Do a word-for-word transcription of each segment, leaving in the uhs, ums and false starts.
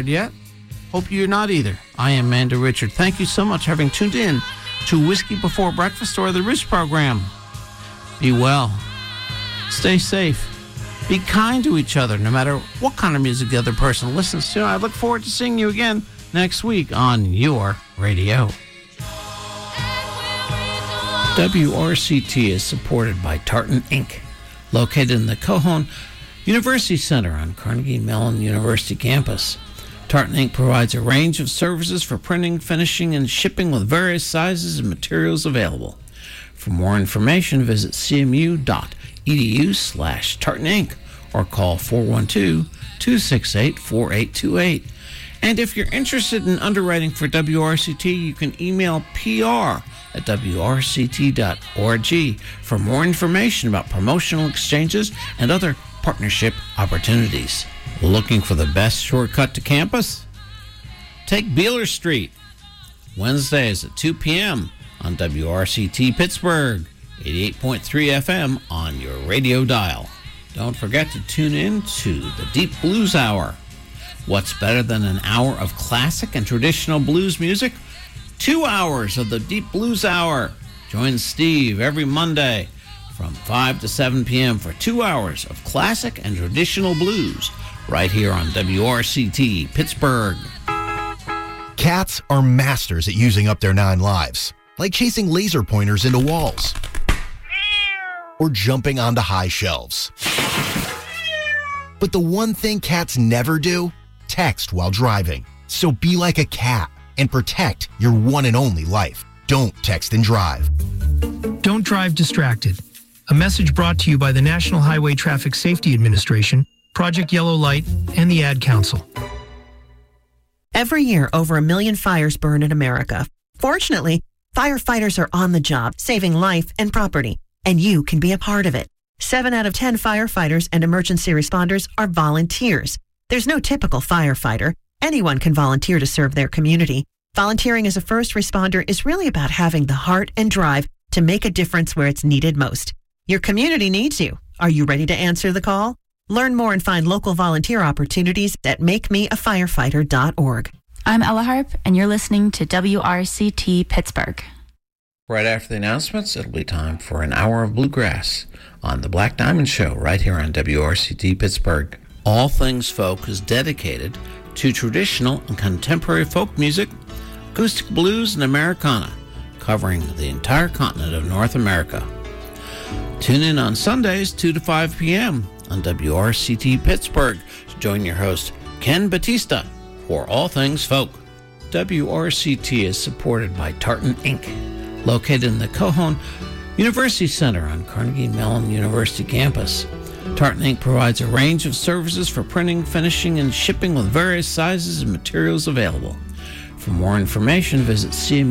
tired yet? Hope you're not either. I am Amanda Richard. Thank you so much for having tuned in to Whiskey Before Breakfast or the Roost program. Be well. Stay safe. Be kind to each other, no matter what kind of music the other person listens to. I look forward to seeing you again next week on your radio. W R C T is supported by Tartan Incorporated, located in the Cohon University Center on Carnegie Mellon University campus. Tartan Incorporated provides a range of services for printing, finishing, and shipping with various sizes and materials available. For more information, visit cmu.edu slash Tartan Incorporated or call four one two, two six eight, four eight two eight. And if you're interested in underwriting for W R C T, you can email P R at W R C T dot org for more information about promotional exchanges and other partnership opportunities. Looking for the best shortcut to campus? Take Beeler Street. Wednesdays at two p.m. on W R C T Pittsburgh, eighty-eight point three F M on your radio dial. Don't forget to tune in to the Deep Blues Hour. What's better than an hour of classic and traditional blues music? Two hours of the Deep Blues Hour. Join Steve every Monday from five to seven p.m. for two hours of classic and traditional blues right here on W R C T Pittsburgh. Cats are masters at using up their nine lives, like chasing laser pointers into walls or jumping onto high shelves. But the one thing cats never do? Text while driving. So be like a cat and protect your one and only life. Don't text and drive. Don't drive distracted. A message brought to you by the National Highway Traffic Safety Administration, Project Yellow Light, and the Ad Council. Every year, over a million fires burn in America. Fortunately, firefighters are on the job, saving life and property, and you can be a part of it. Seven out of ten firefighters and emergency responders are volunteers. There's no typical firefighter. Anyone can volunteer to serve their community. Volunteering as a first responder is really about having the heart and drive to make a difference where it's needed most. Your community needs you. Are you ready to answer the call? Learn more and find local volunteer opportunities at make me a firefighter dot org. I'm Ella Harp, and you're listening to W R C T Pittsburgh. Right after the announcements, it'll be time for an hour of bluegrass on the Black Diamond Show right here on W R C T Pittsburgh. All Things Folk is dedicated to traditional and contemporary folk music, acoustic blues, and Americana, covering the entire continent of North America. Tune in on Sundays, two to five p.m. on W R C T Pittsburgh to join your host, Ken Batista, for All Things Folk. W R C T is supported by Tartan Incorporated, located in the Cohon University Center on Carnegie Mellon University campus. Tartan Incorporated provides a range of services for printing, finishing, and shipping with various sizes and materials available. For more information, visit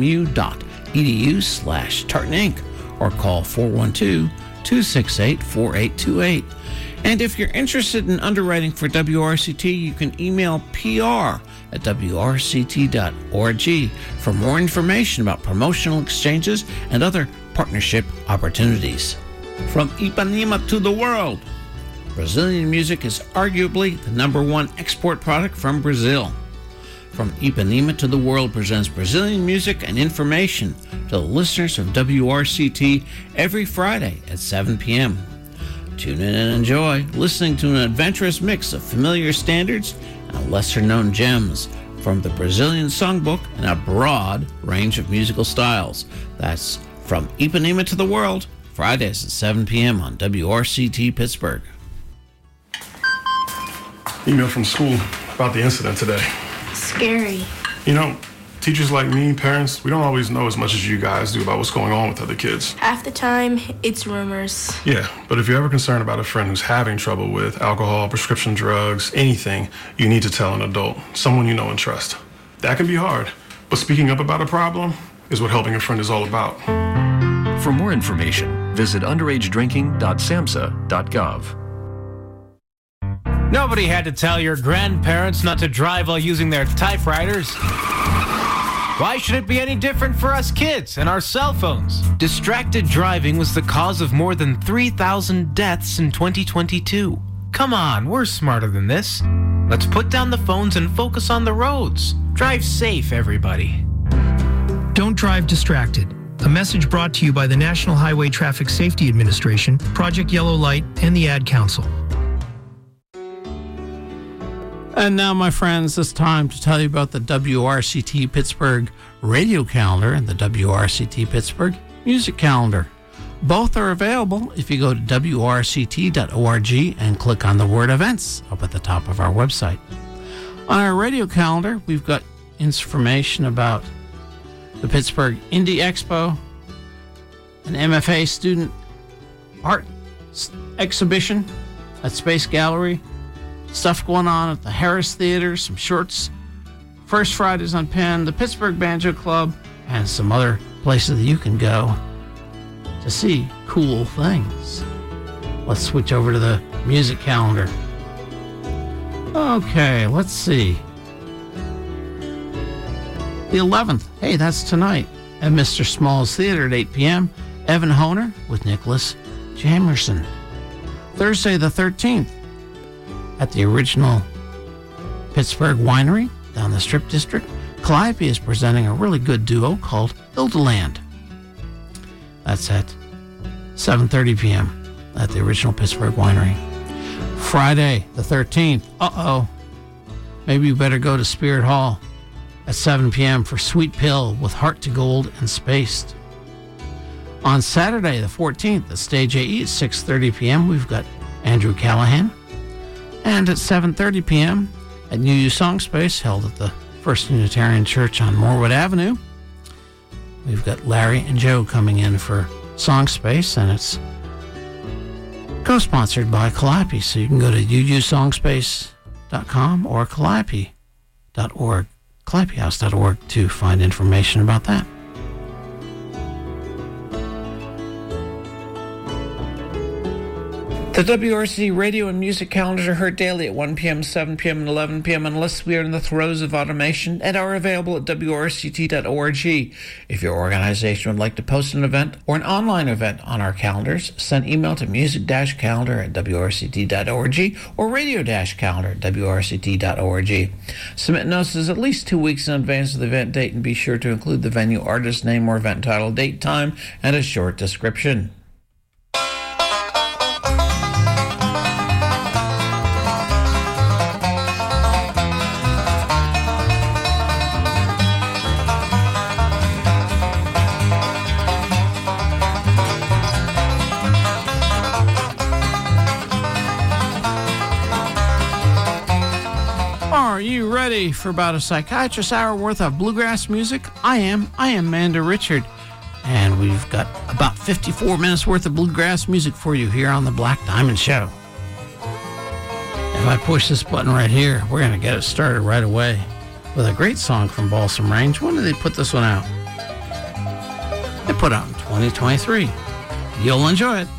cmu.edu slash Tartan Incorporated or call four one two, two six eight, four eight two eight. And if you're interested in underwriting for W R C T, you can email P R at W R C T dot org for more information about promotional exchanges and other partnership opportunities. From Ipanema to the world, Brazilian music is arguably the number one export product from Brazil. From Ipanema to the World presents Brazilian music and information to the listeners of W R C T every Friday at seven p.m. Tune in and enjoy listening to an adventurous mix of familiar standards and lesser-known gems from the Brazilian songbook and a broad range of musical styles. That's From Ipanema to the World, Fridays at seven p.m. on W R C T Pittsburgh. Email from school about the incident today. Scary. You know, teachers like me, parents, we don't always know as much as you guys do about what's going on with other kids. Half the time, it's rumors. Yeah, but if you're ever concerned about a friend who's having trouble with alcohol, prescription drugs, anything, you need to tell an adult, someone you know and trust. That can be hard, but speaking up about a problem is what helping a friend is all about. For more information, visit underage drinking dot samhsa dot gov. Nobody had to tell your grandparents not to drive while using their typewriters. Why should it be any different for us kids and our cell phones? Distracted driving was the cause of more than three thousand deaths in twenty twenty-two. Come on, we're smarter than this. Let's put down the phones and focus on the roads. Drive safe, everybody. Don't drive distracted. A message brought to you by the National Highway Traffic Safety Administration, Project Yellow Light, and the Ad Council. And now, my friends, it's time to tell you about the W R C T Pittsburgh radio calendar and the W R C T Pittsburgh music calendar. Both are available if you go to W R C T dot org and click on the word events up at the top of our website. On our radio calendar, we've got information about the Pittsburgh Indie Expo, an M F A student art exhibition at Space Gallery, stuff going on at the Harris Theater, some shorts, First Fridays on Penn, the Pittsburgh Banjo Club, and some other places that you can go to see cool things. Let's switch over to the music calendar. Okay, let's see. The eleventh, hey, that's tonight at Mister Small's Theater at eight p.m. Evan Honer with Nicholas Jamerson. Thursday the thirteenth at the original Pittsburgh Winery down the Strip District, Calliope is presenting a really good duo called Hildeland. That's at seven thirty p.m. at the original Pittsburgh Winery. Friday the thirteenth, uh-oh, maybe you better go to Spirit Hall at seven p.m. for Sweet Pill with Heart to Gold and Spaced. On Saturday the fourteenth at Stage A E at six thirty p.m. we've got Andrew Callahan. And at seven thirty p.m. at New You Song Space, held at the First Unitarian Church on Morewood Avenue, we've got Larry and Joe coming in for Song Space, and it's co-sponsored by Calliope, so you can go to u u song space dot com or calliope dot org, calliope house dot org to find information about that. The W R C radio and music calendars are heard daily at one p.m., seven p.m., and eleven p.m. unless we are in the throes of automation, and are available at w r c t dot org. If your organization would like to post an event or an online event on our calendars, send email to music-calendar at w r c t dot org or radio-calendar at w r c t dot org. Submit notices at least two weeks in advance of the event date, and be sure to include the venue, artist name, or event title, date, time, and a short description. Are you ready for about a psychiatrist hour worth of bluegrass music? I am. I am Amanda Richard. And we've got about fifty-four minutes worth of bluegrass music for you here on the Black Diamond Show. If I push this button right here, we're going to get it started right away with a great song from Balsam Range. When did they put this one out? They put it out in twenty twenty-three. You'll enjoy it.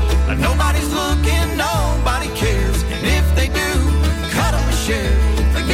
Nobody's looking, nobody cares, and if they do, cut them a share.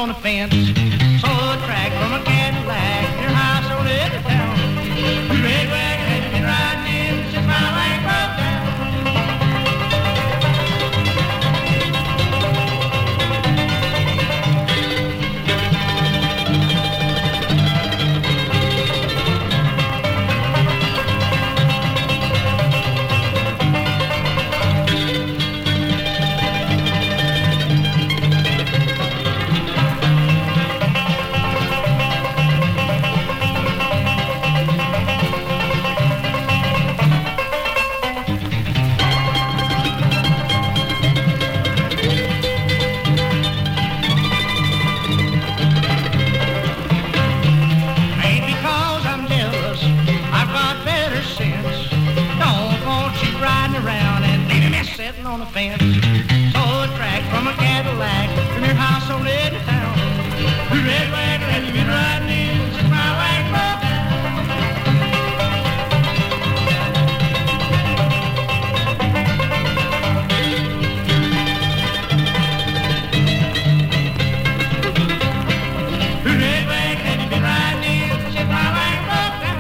on the fence. Saw a track from a Cadillac, your house on the edge of town. Red wagon had been riding in since my leg broke down. On the fence, saw a track from a Cadillac from your house on the edge of town. The red wagon had you been riding in since my wagon broke down. The red wagon had you been riding in since my wagon broke down.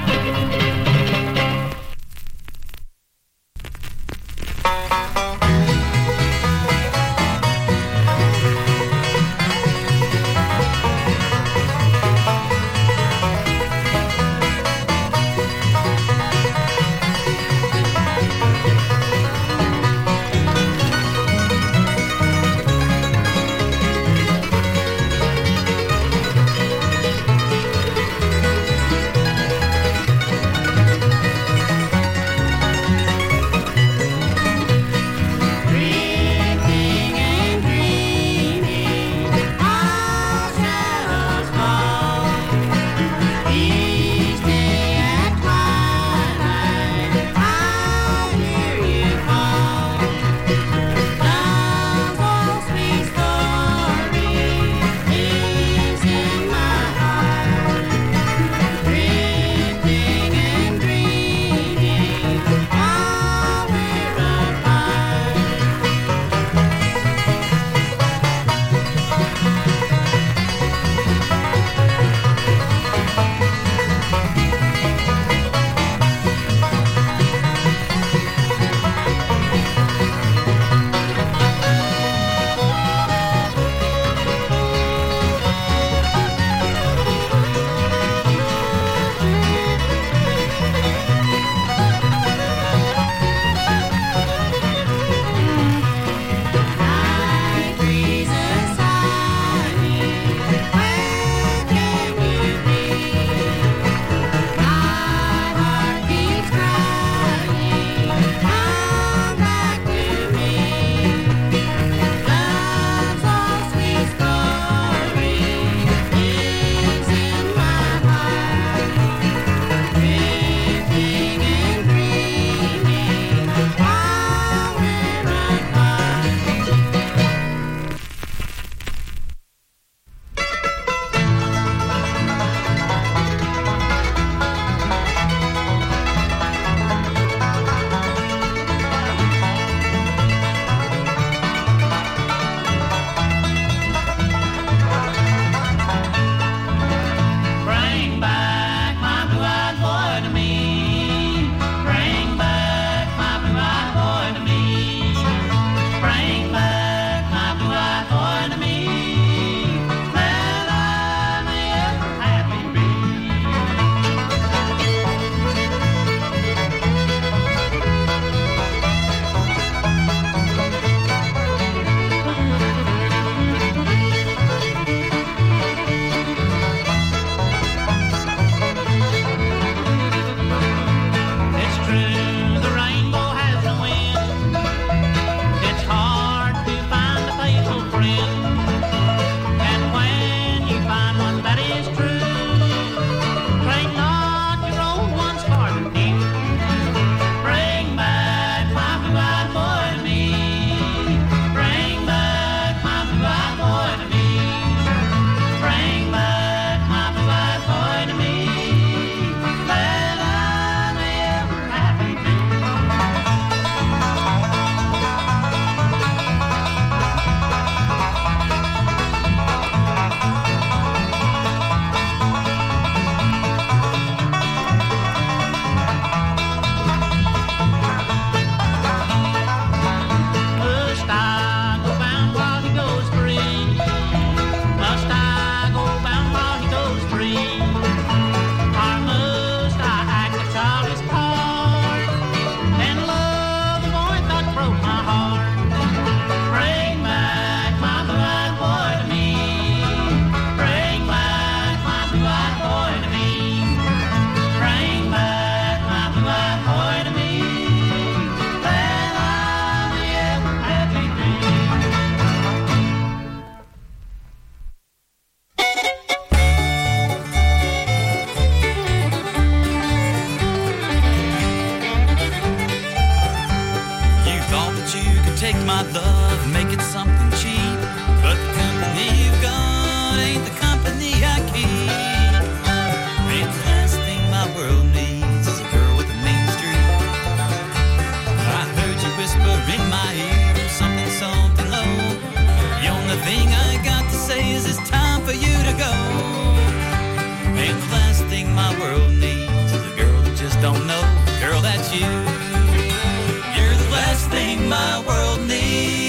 my love, make it something cheap. But the company you got ain't the company I keep. Ain't the last thing my world needs is a girl with a mean streak. I heard you whisper in my ear something soft and low. The only thing I got to say is it's time for you to go. Ain't the last thing my world needs is a girl that just don't know. Girl, that's you. You're the last thing my world needs.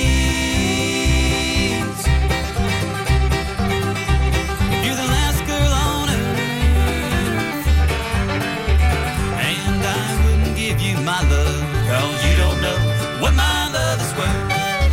You're the last girl on earth, and I wouldn't give you my love, 'cause you don't know what my love is worth.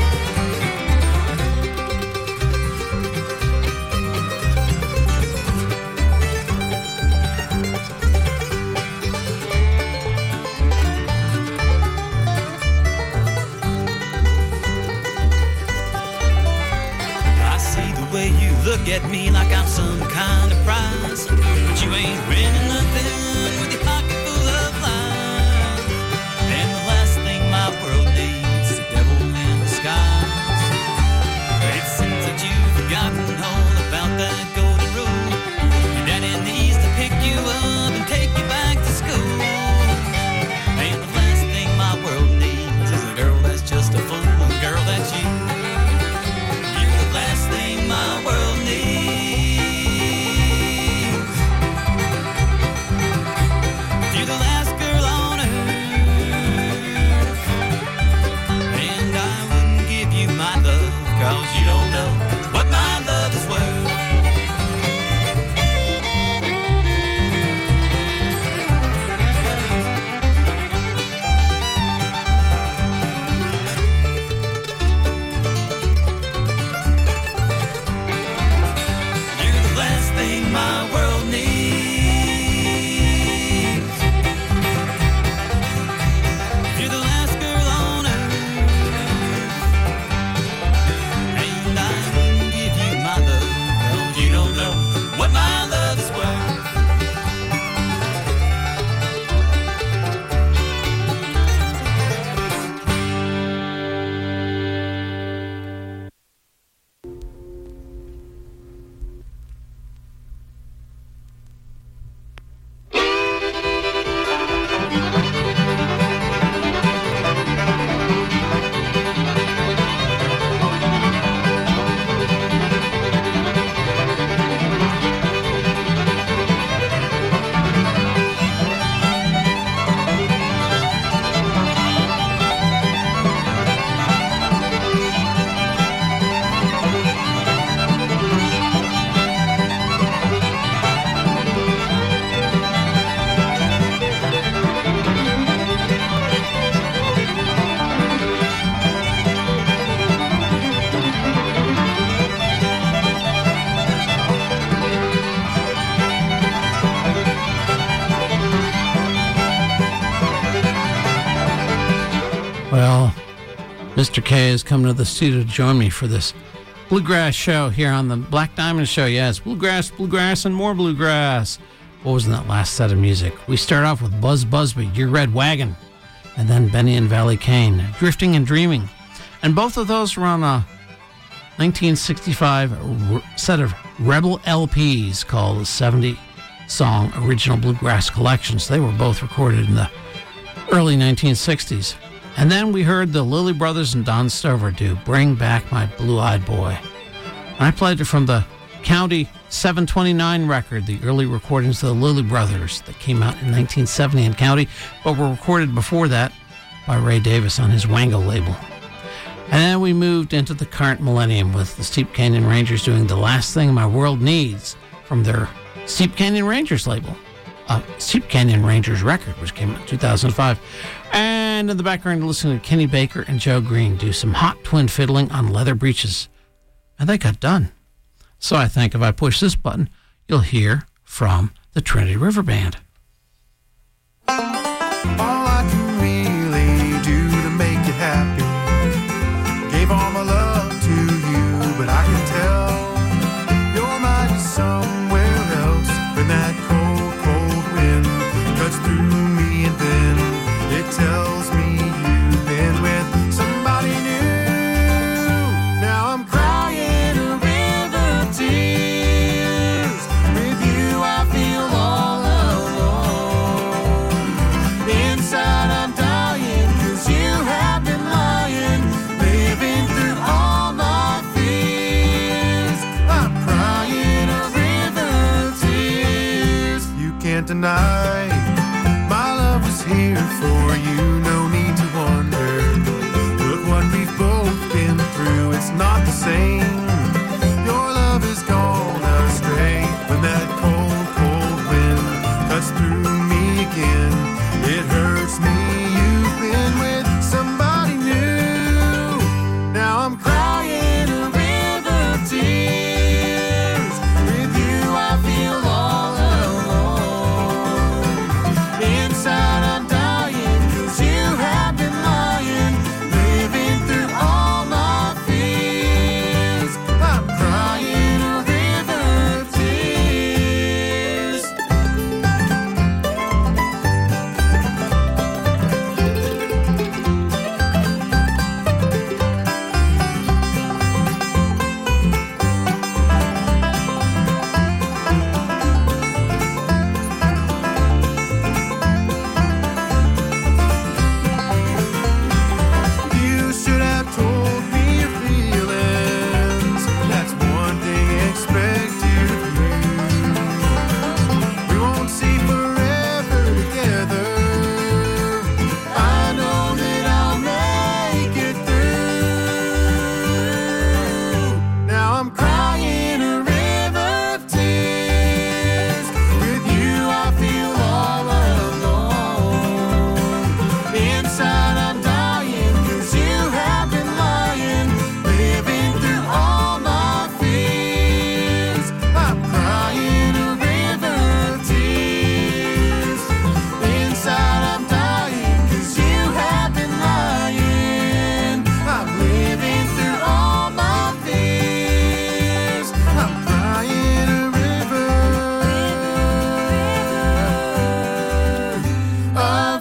Look at me like I'm some kind of prize, but you ain't winning nothing with your pocket full of lies. And the last thing my world needs is a devil in disguise. It seems that you've forgotten all about that golden rule. Your daddy needs to pick you up and take you back to school. And the last thing my world needs is a girl that's just a fool. Girl, that's you. You're the last thing my world needs. You're the last girl on earth, and I wouldn't give you my love, 'cause you don't know what my love is worth. My world needs. You're the last girl on earth, and I wouldn't give you my love, 'cause you don't know what my love is worth. Well, Mister K has come to the studio to join me for this bluegrass show here on the Black Diamond Show. Yes, bluegrass, bluegrass, and more bluegrass. What was in that last set of music? We start off with Buzz Busby, Your Red Wagon, and then Benny and Valley Kane, Drifting and Dreaming. And both of those were on a nineteen sixty-five set of Rebel L Ps called the seventy song Original Bluegrass Collections. They were both recorded in the early nineteen sixties. And then we heard the Lilly Brothers and Don Stover do Bring Back My Blue-Eyed Boy. And I played it from the County seven twenty-nine record, the early recordings of the Lilly Brothers that came out in nineteen seventy in County, but were recorded before that by Ray Davis on his Wango label. And then we moved into the current millennium with the Steep Canyon Rangers doing The Last Thing My World Needs from their Steep Canyon Rangers label. Uh, Steep Canyon Rangers record, which came out in two thousand five. And in the background, listening to Kenny Baker and Joe Green do some hot twin fiddling on Leather Breeches. And they got done. So I think if I push this button, you'll hear from the Trinity River Band. All I can really do to make you happy, gave all my love to you, but I can tell you're mighty somewhere else when that cold, cold wind cuts through me, and then it tells me you've been with somebody new. tonight. My love was here for you, no need to wonder. Look what we've both been through, it's not the same. Your love has gone astray when that cold, cold wind cuts through me again. It hurts me, you've been with somebody new. Now I'm crying a river of tears. With you I feel all alone. Inside I'm dying 'cause you have been lying, living through all my fears. I'm crying a river of tears. You should have told me your feelings. That's one thing expected of you. We won't see forever together. I know that I'll make it through. Now I'm crying a river of tears. With you I feel all alone. Inside I'm dying 'cause you have been lying, living through all my fears. I'm crying a river of tears. Inside I'm dying 'cause you have been lying. I'm living through all my fears. I'm crying a river of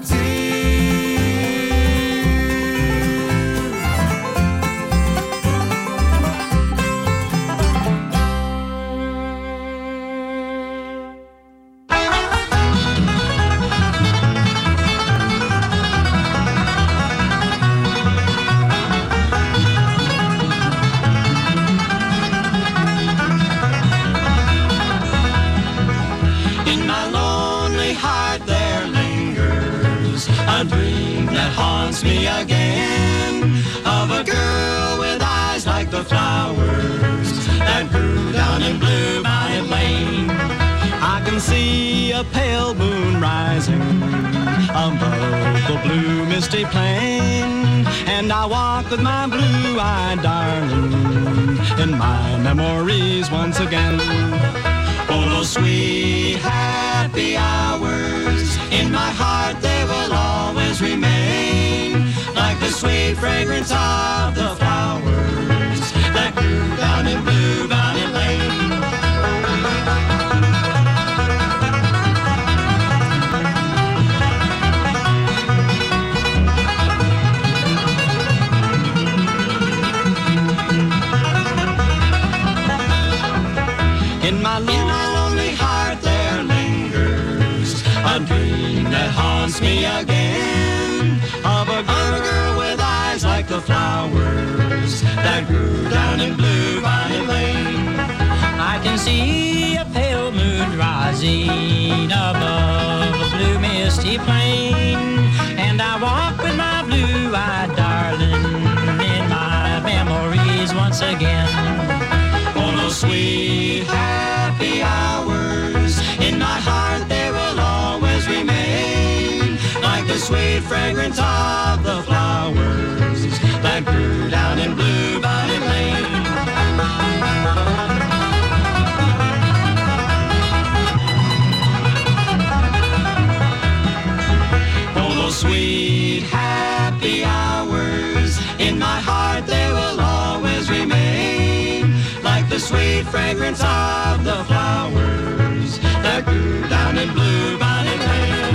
In my lonely heart there lingers a dream that haunts me again, of a girl with eyes like the flowers that grew down in Bluebonnet Lane. I can see a pale moon rising above the blue misty plain, and I walk with my blue-eyed darling in my memories once again. Oh, those sweet, happy hours, in my heart they will always remain, like the sweet fragrance of the flowers that grew down in Bluebonnet Lane. In my lonely heart there lingers a dream that haunts me again, of a girl with eyes like the flowers that grew down in Bluebonnet Lane. I can see a pale moon rising above a blue misty plain, and I walk with my blue-eyed darling in my memories once again. Oh, those sweet, happy hours, in my heart they will always remain, like the sweet fragrance of the flowers that grew down in Bluebonnet Lane. Oh, those sweet, happy hours, in my heart they will always remain, like the sweet fragrance of the flowers that grew down in Bluebonnet Lane.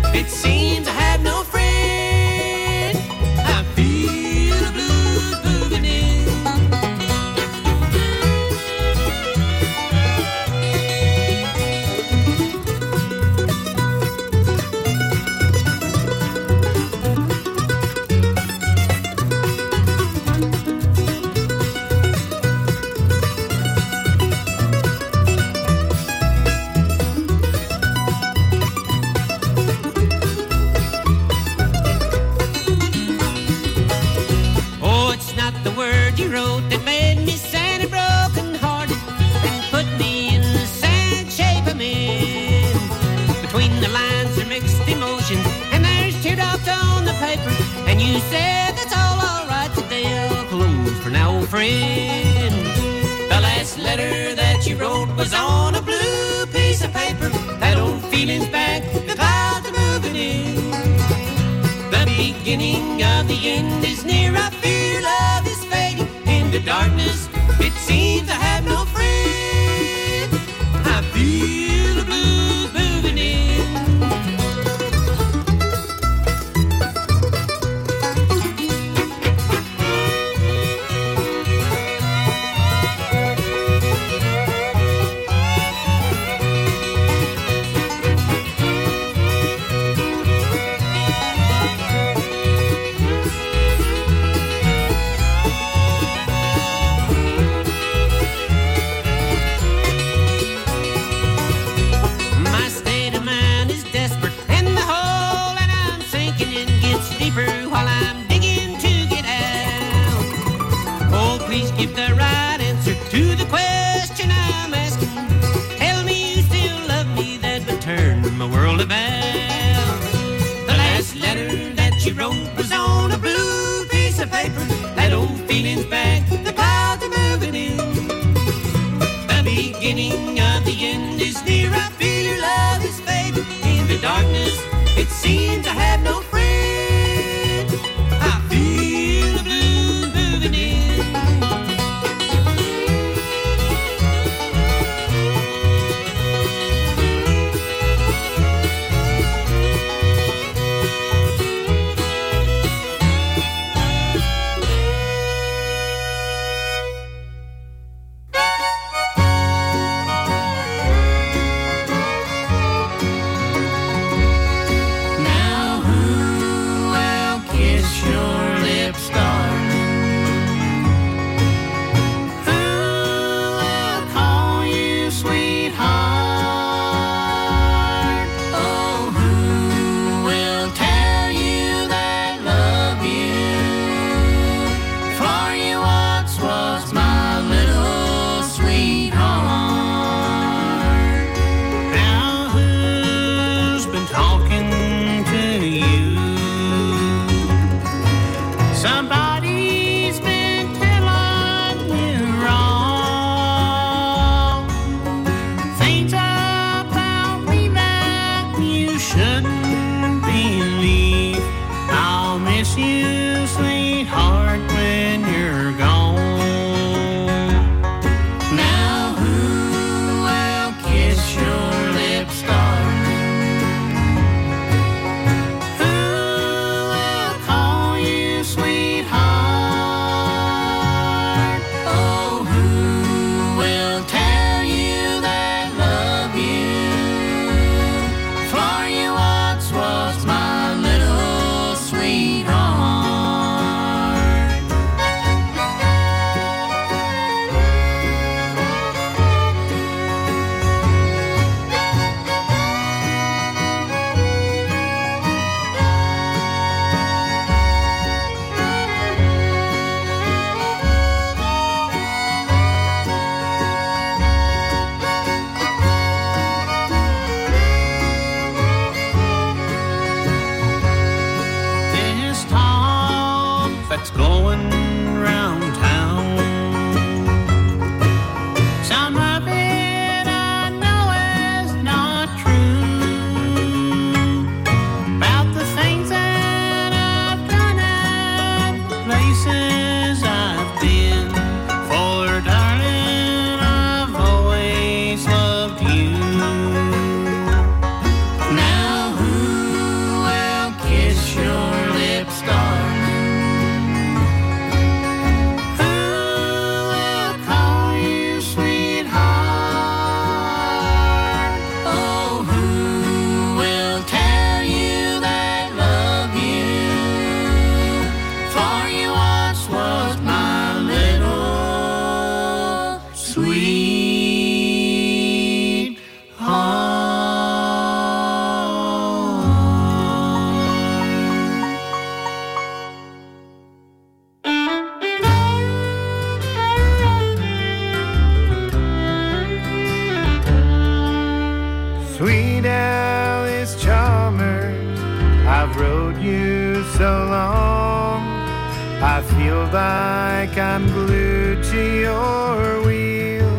It seems I have no friend. I feel the blues moving in. Oh, it's not the word you wrote that made me sad and broken hearted and put me in the sad shape I'm in. Between the lines are mixed emotions and there's teardrops on the paper. And you said that's all alright today. I'll close for now, old friend. The last letter that you wrote was on a blue piece of paper. That old feeling's back, the clouds are moving in. The beginning of the end is near. I fear love is fading into darkness. It seems I have no friend. I feel the blues moving in. Sweet Alice Chalmers, I've rode you so long, I feel like I'm glued to your wheel.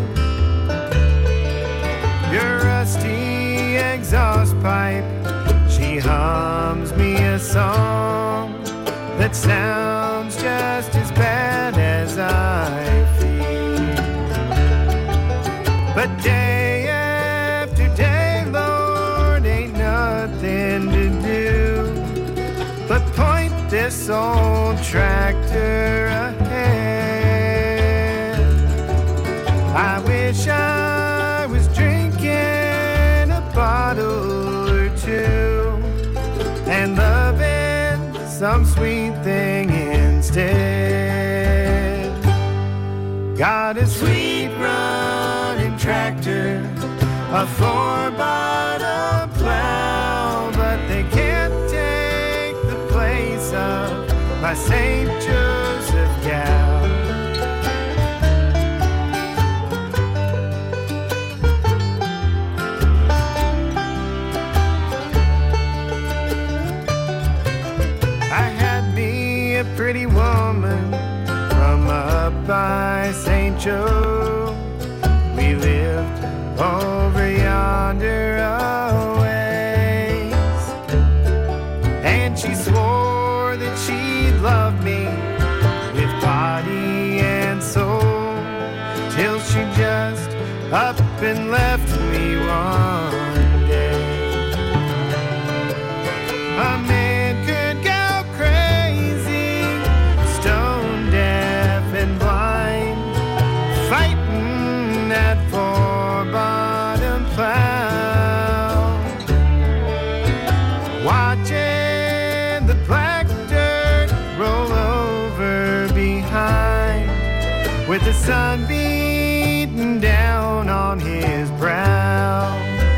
Your rusty exhaust pipe, she hums me a song that sounds just as bad as I feel. But day after day, Lord, ain't nothing to do but point this old tractor ahead. I wish I was drinking a bottle or two and loving some sweet thing instead. Got a sweet running tractor, a four-bottom plow, but they can't take the place of my Saint Joseph gal. I had me a pretty woman from up by Saint Joe. We lived over yonder a ways, and she swore that she'd love me with body and soul, till she just up and left me one day. A man could go crazy, stone deaf and blind, fighting that four-bottom plow, watching the black dirt roll over behind, with the sun beating down on his brow.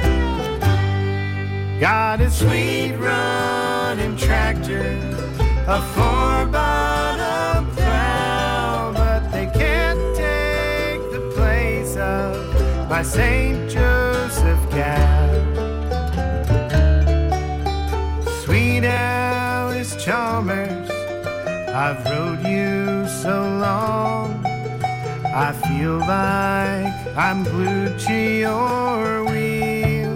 Got a sweet running tractor, a four-bottom plow, but they can't take the place of my Saint Joseph gal. Sweet Alice Chalmers, I've rode you so long, I feel like I'm glued to your wheel.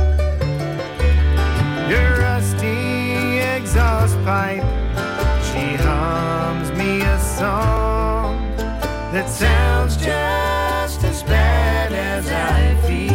Your rusty exhaust pipe, she hums me a song that sounds just as bad as I feel.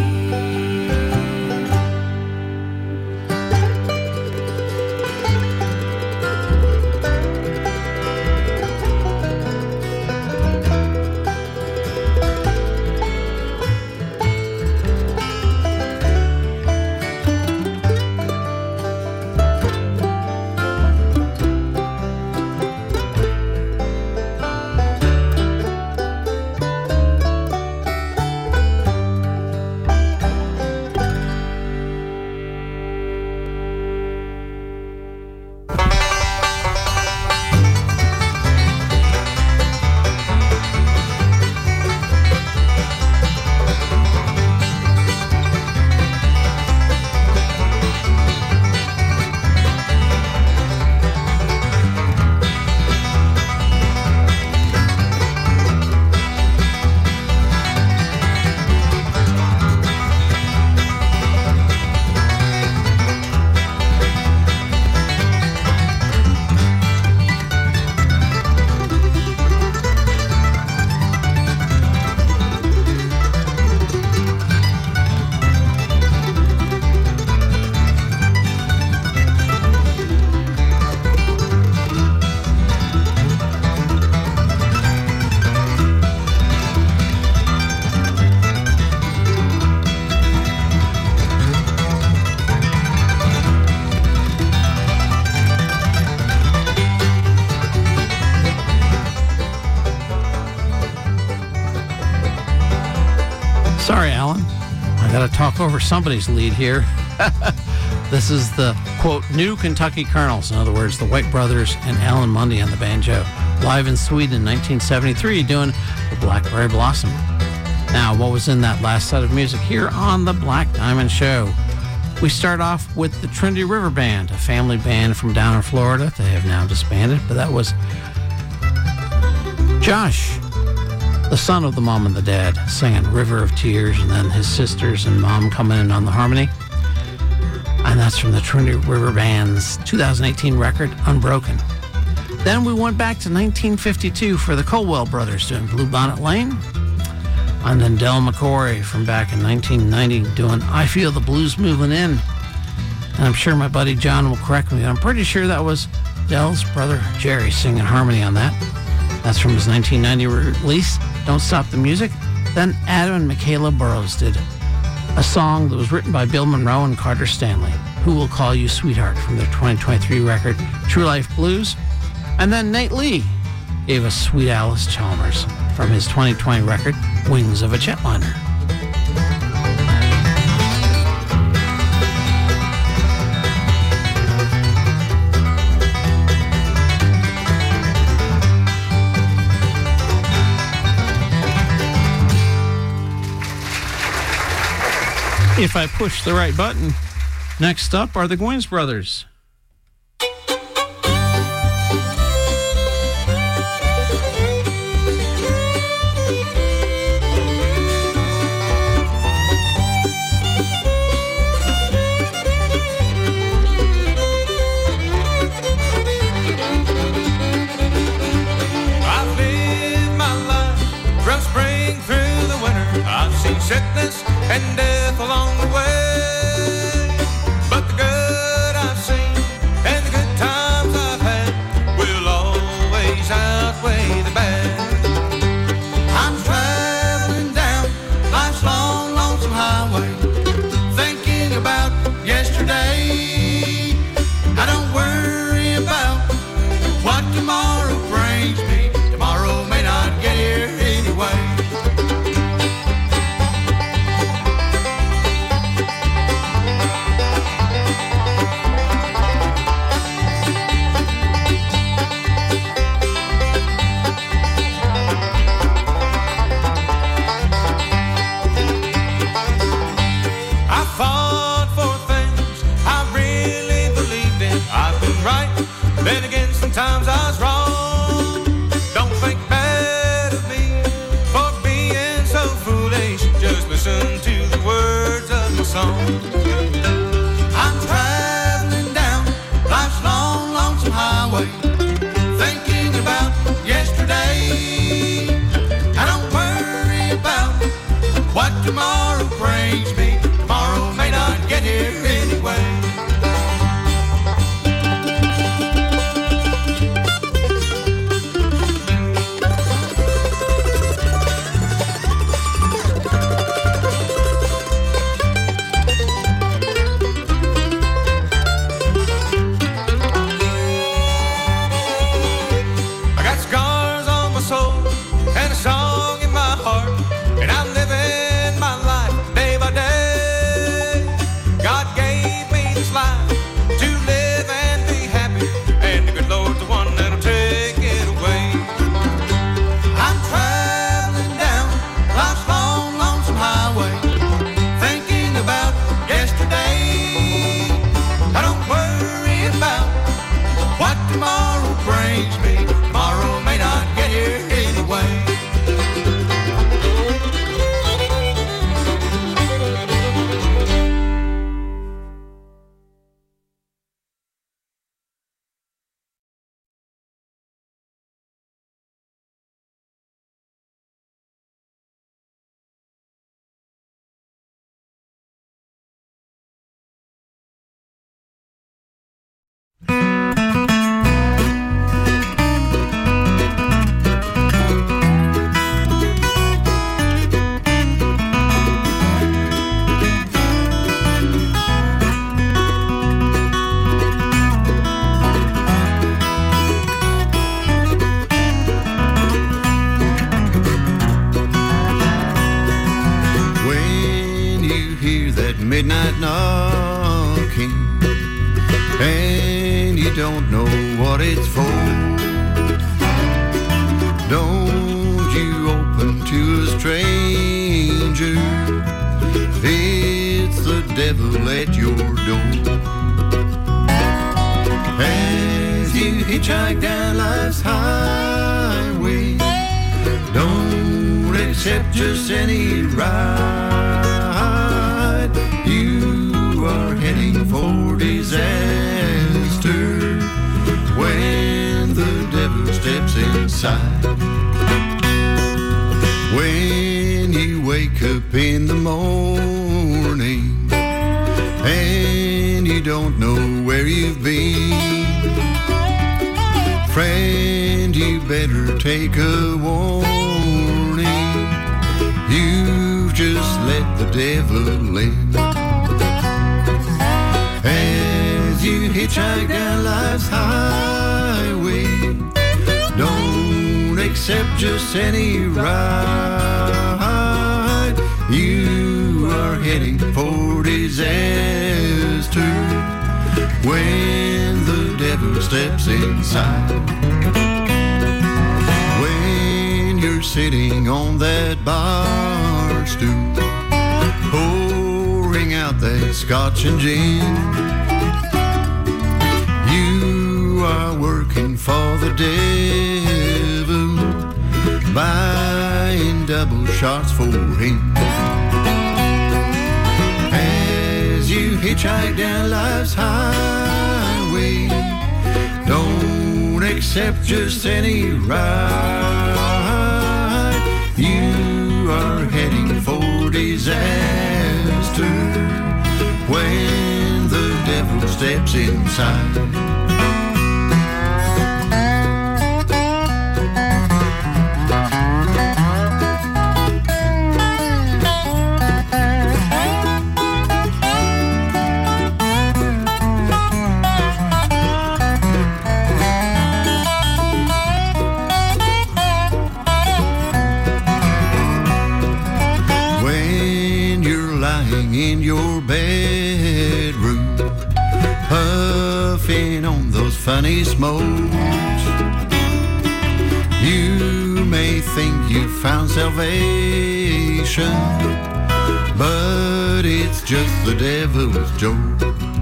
Sorry, Alan. I got to talk over somebody's lead here. This is the, quote, new Kentucky Colonels. In other words, the White Brothers and Alan Mundy on the banjo. Live in Sweden in nineteen seventy-three doing the Blackberry Blossom. Now, what was in that last set of music here on the Black Diamond Show? We start off with the Trinity River Band, a family band from down in Florida. They have now disbanded, but that was Josh, the son of the mom and the dad, singing River of Tears, and then his sisters and mom coming in on the harmony. And that's from the Trinity River Band's two thousand eighteen record, Unbroken. Then we went back to nineteen fifty-two for the Colwell Brothers doing Bluebonnet Lane. And then Del McCoury from back in nineteen ninety doing I Feel the Blues Moving In. And I'm sure my buddy John will correct me. I'm pretty sure that was Del's brother Jerry singing harmony on that. That's from his nineteen ninety release, Don't Stop the Music. Then Adam and Michaela Burrows did a song that was written by Bill Monroe and Carter Stanley, Who Will Call You Sweetheart, from their twenty twenty-three record, True Life Blues. And then Nate Lee gave us Sweet Alice Chalmers from his twenty twenty record, Wings of a Jetliner. If I push the right button, next up are the Goins Brothers. Sickness and death along the way, but the good I've seen and the good times I've had will always outweigh the bad. I'm traveling down life's long, lonesome highway, thinking about yesterday. I don't worry about what tomorrow brings me. Tomorrow may not get here anyway. Then again, sometimes I was wrong. Don't think bad of me for being so foolish. Just listen to the words of my song. I'm traveling down life's long, lonesome highway, thinking about yesterday. I don't worry about what tomorrow brings me. Tomorrow may not get here anyway. Midnight knocking, and you don't know what it's for. Don't you open to a stranger, it's the devil at your door. As you hitchhike down life's highway, don't accept just any ride. You are heading for disaster when the devil steps inside. When you wake up in the morning and you don't know where you've been, friend, you better take a warning. You've just let the devil in. As you hitchhike down life's highway, don't accept just any ride. You are heading for disaster when the devil steps inside. When you're sitting on that bar stool, pouring out that scotch and gin, you are working for the devil, buying double shots for him. As you hitchhike down life's highway, don't accept just any ride. You are heading for disaster when the devil steps inside. In your bedroom, puffing on those funny smokes, you may think you found salvation, but it's just the devil's joke.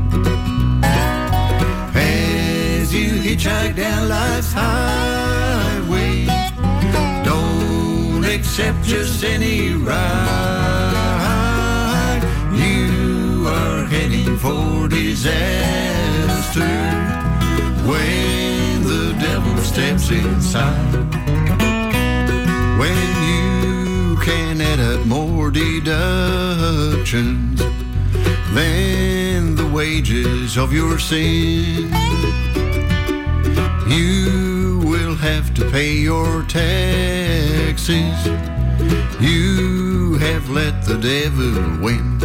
As you hitchhike down life's highway, don't accept just any ride. You are heading for disaster when the devil steps inside. When you can add up more deductions than the wages of your sin, you will have to pay your taxes. You have let the devil win.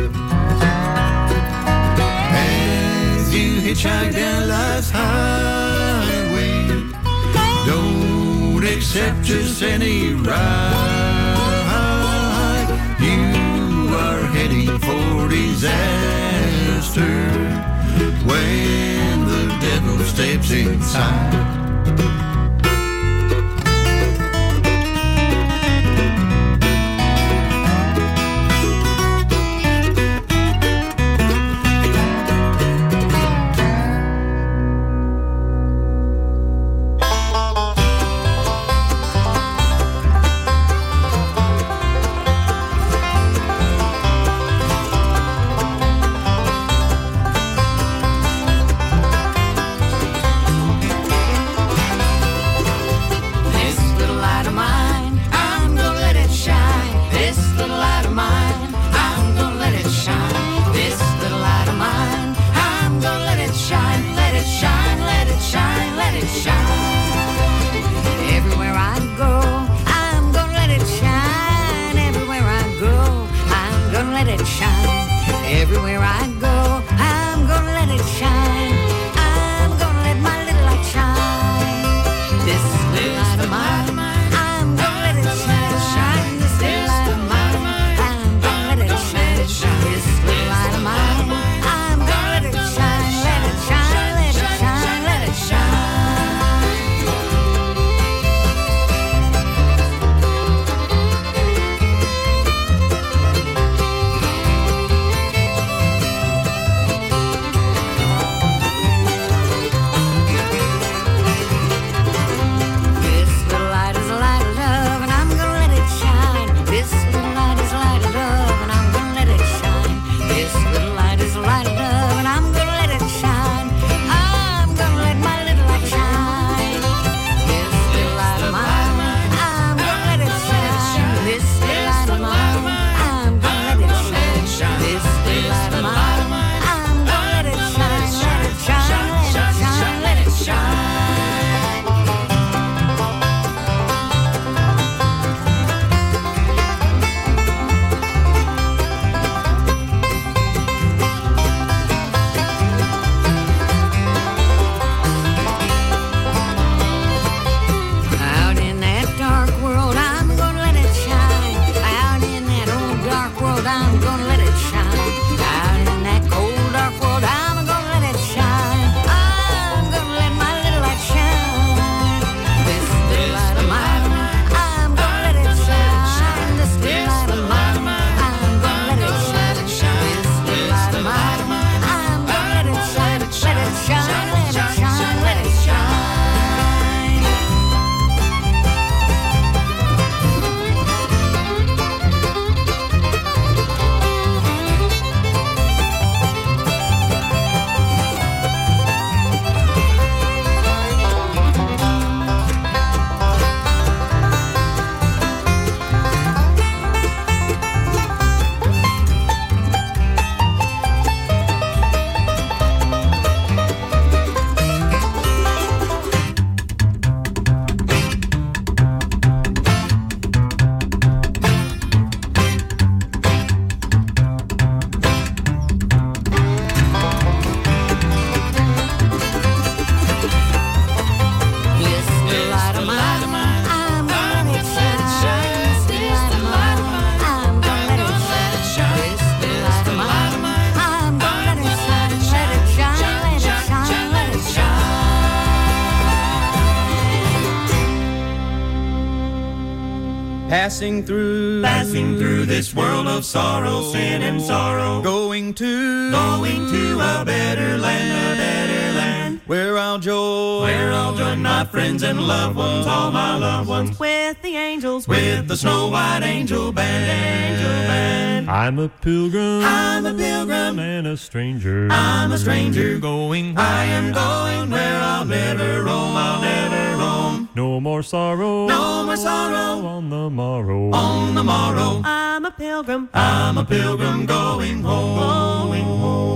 As you hitchhike down life's highway, don't accept just any ride. You are heading for disaster when the devil steps inside. Passing through, passing through this world of sorrow, sin and sorrow. Going to, going to a better land, a better land. Where I'll join, where I'll join my friends and loved ones, all my loved ones. With the angels, with the snow white angel band, angel band. I'm a pilgrim, I'm a pilgrim, and a stranger. I'm a stranger going where I am going where I'll never roam, I'll never roam. No more sorrow, no more sorrow on the morrow, on the morrow. I'm a pilgrim, I'm a pilgrim going home, going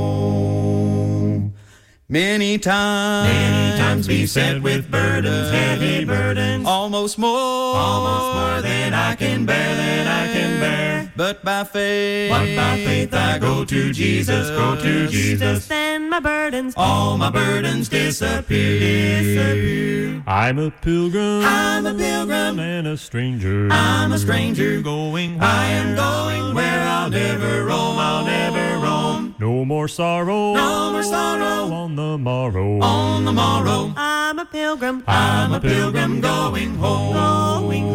home. Many times, many times beset with burdens, heavy burdens, almost more, almost more than I can bear, than I can bear. But by faith, but by faith I go to Jesus, go to Jesus. Then my burdens, all my burdens disappear, disappear. I'm a pilgrim, I'm a pilgrim, and a stranger. I'm a stranger going where I am going where I'll never roam, I'll never roam. No more sorrow, no more sorrow on the morrow, on the morrow. I'm a pilgrim, I'm a pilgrim going home, going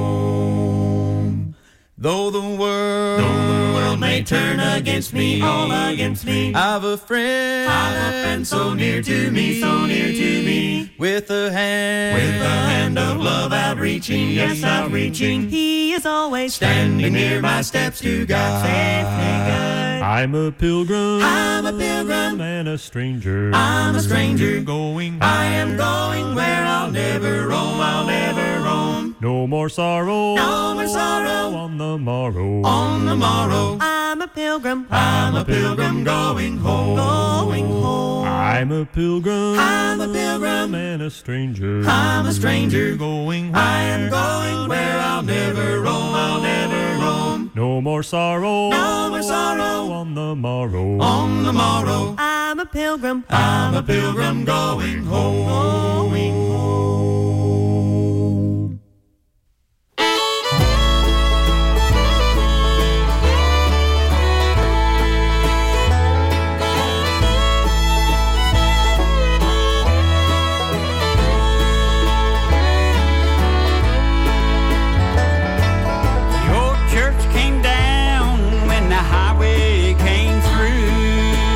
home. Though the world, though the world may turn against me, all against me, I've a friend, I've a friend so near to me, so near to me. With a hand, with a hand of love outreaching, yes, outreaching. He is always standing near my steps to guide, safe me guide. I'm a pilgrim, I'm a pilgrim, and a stranger. I'm a stranger going, I am going where I'll never roam, I'll never roam. No more sorrow, no more sorrow on the morrow, on the morrow. I'm a pilgrim, I'm a pilgrim going home, going home. I'm a pilgrim, I'm a pilgrim, and a stranger. I'm a stranger going, I am going where I'll never roam, I'll never roam. No more sorrow, no more sorrow on the morrow, on the morrow. I'm a pilgrim, I'm a pilgrim going home, going home.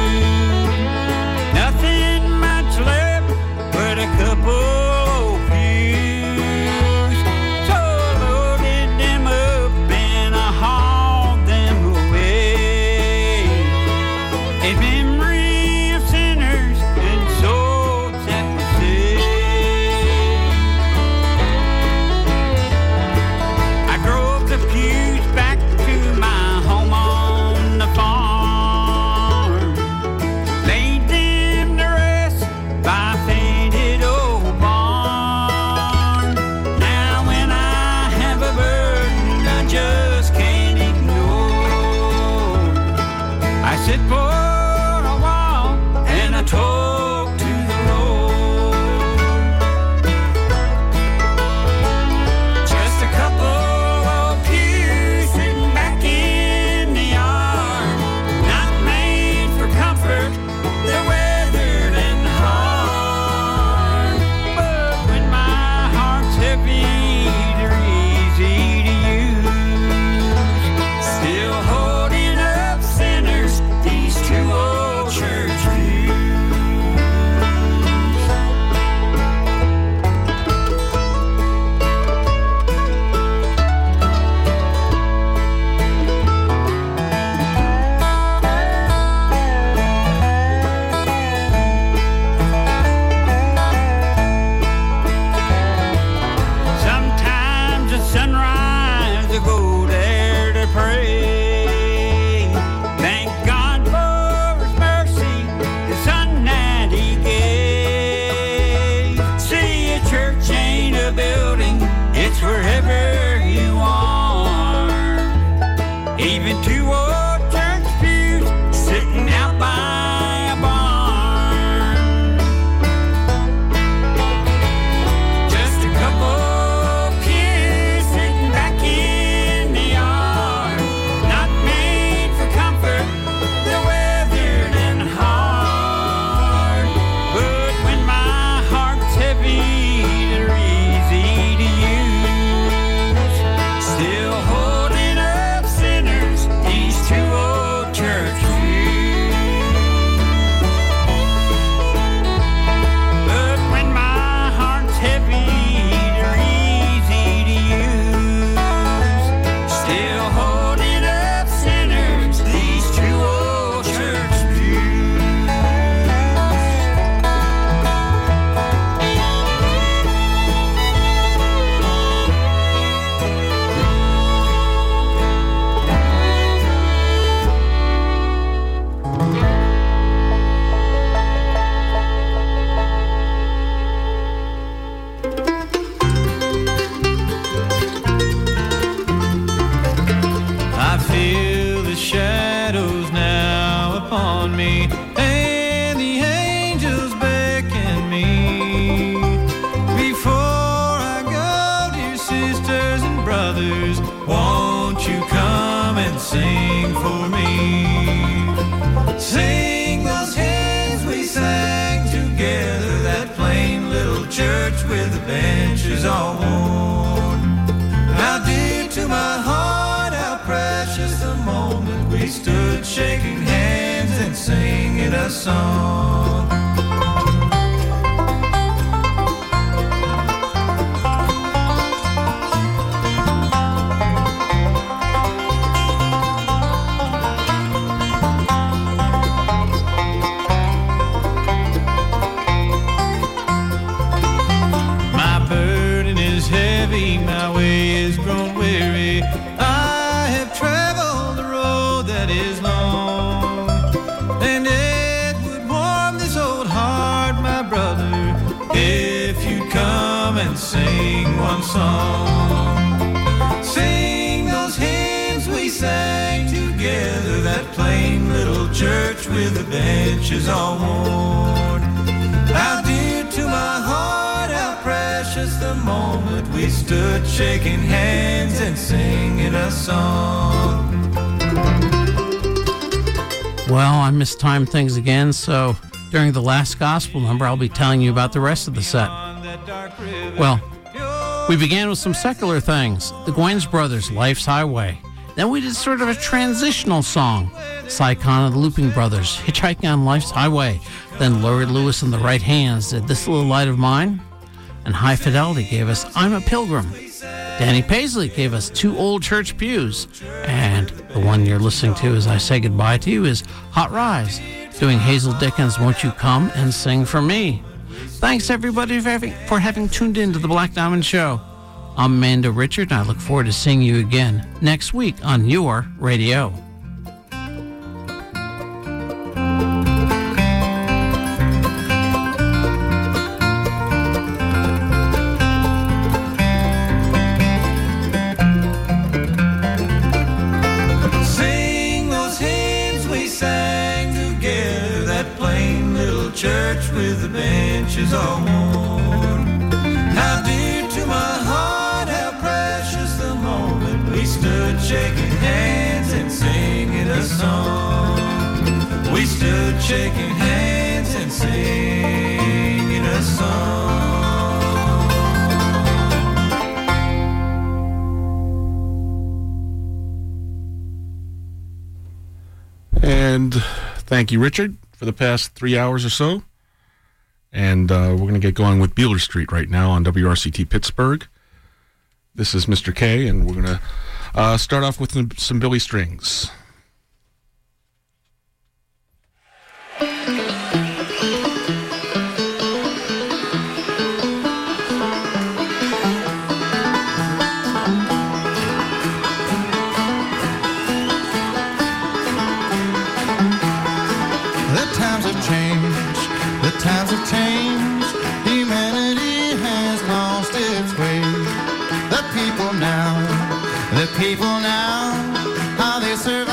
Nothing much left but a couple benches all worn. How dear to my heart, how precious the moment we stood shaking hands and singing a song. My way is grown weary. I have traveled the road that is long, and it would warm this old heart, my brother, if you'd come and sing one song. Sing those hymns we sang together, that plain little church with the benches all worn. How dear to my heart, how precious the moment we stood shaking hands and singing a song. Well, I mistimed things again, so during the last gospel number, I'll be telling you about the rest of the set. Well, we began with some secular things. The Gwen's Brothers, Life's Highway. Then we did sort of a transitional song. Sycon and the Looping Brothers, Hitchhiking on Life's Highway. Then Laurie Lewis and the Right Hands did This Little Light of Mine. And High Fidelity gave us I'm a Pilgrim. Danny Paisley gave us Two Old Church Pews. And the one you're listening to as I say goodbye to you is Hot Rise, doing Hazel Dickens' Won't You Come and Sing for Me. Thanks everybody for having, for having tuned in to the Black Diamond Show. I'm Amanda Richard, and I look forward to seeing you again next week on your radio. Sing those hymns we sang together, that plain little church with the benches all worn. How dear to my heart, how precious the moment we stood shaking hands and singing a song. We stood shaking hands and singing a song. And thank you, Richard, for the past three hours or so. And uh, we're going to get going with Beeler Street right now on W R C T Pittsburgh. This is Mister K, and we're going to uh, start off with some, some Billy Strings. Times have changed, humanity has lost its way. The people now, the people now, how they survive.